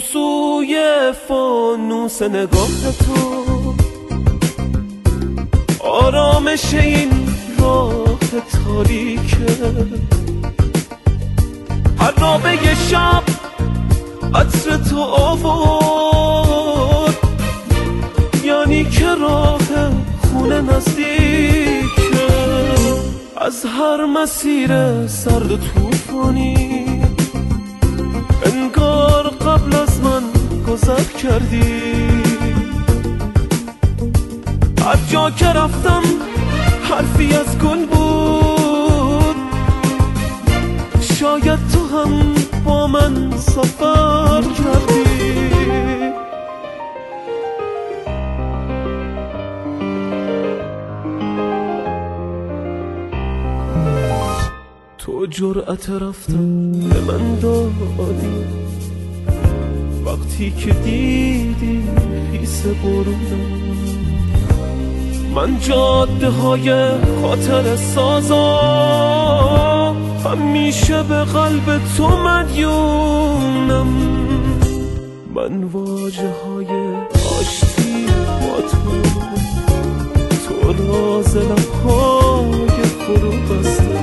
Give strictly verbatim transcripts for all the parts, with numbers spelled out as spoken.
سوسوی فانوس نگاه تو، آرامش این راه تاریکه. عرابه شب عطر تو آورد، یعنی که راه خونه نزدیکه. از هر مسیر سرد و طوفانی انگار قبل از من گذر کردی. هر جا که رفتم حرفی از گل بود، شاید تو هم با من سفر کردی. تو جرأت رفتن به من دادی وقتی که دیدی خیس بارونم. من جاده های خاطر سازا همیشه به قلب تو مدیونم. من واجه های آشتی با تو، تو راز لبهای فرو بسته.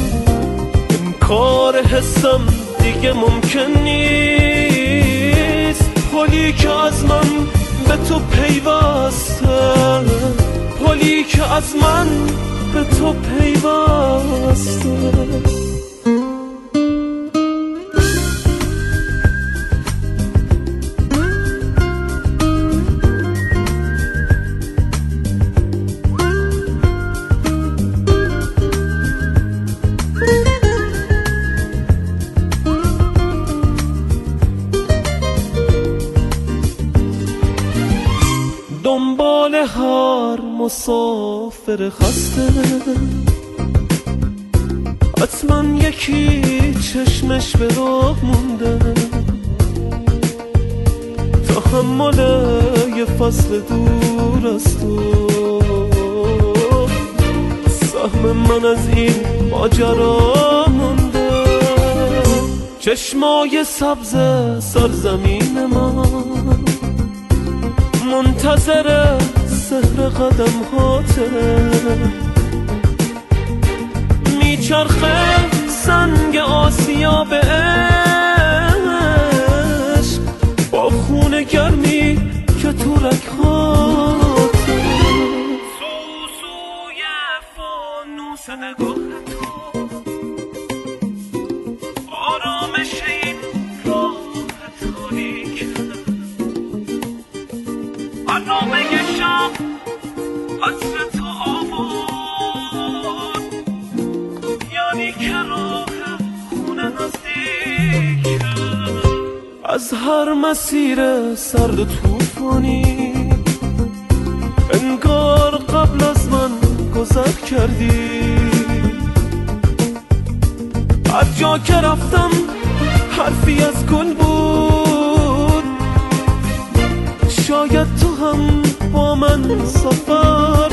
انکار حسم دیگه ممکن نیست، پلی که از من به تو پیوسته، پلی که از من به تو پیوسته. دنبال هر مسافر خسته حتما یکی چشمش به راه مونده. تحمل یه فصل دور از تو، سهم من از این ماجرا مونده. چشمای سبز سرزمین ما منتظر سحر قدم هاته. میچرخه سنگ آسیا به عشق، با خون گرمی که تو رگهاته. سوسوی فانوس نگاه تو، آرامش این راه تاریکه. عرابه شب عطر تو آورد، یعنی که راه خونه نزدیکه. از هر مسیر سرد و طوفانی انگار قبل از من گذر کردی. هر جا که رفتم حرفی از گل بود، شاید تو هم با من سفر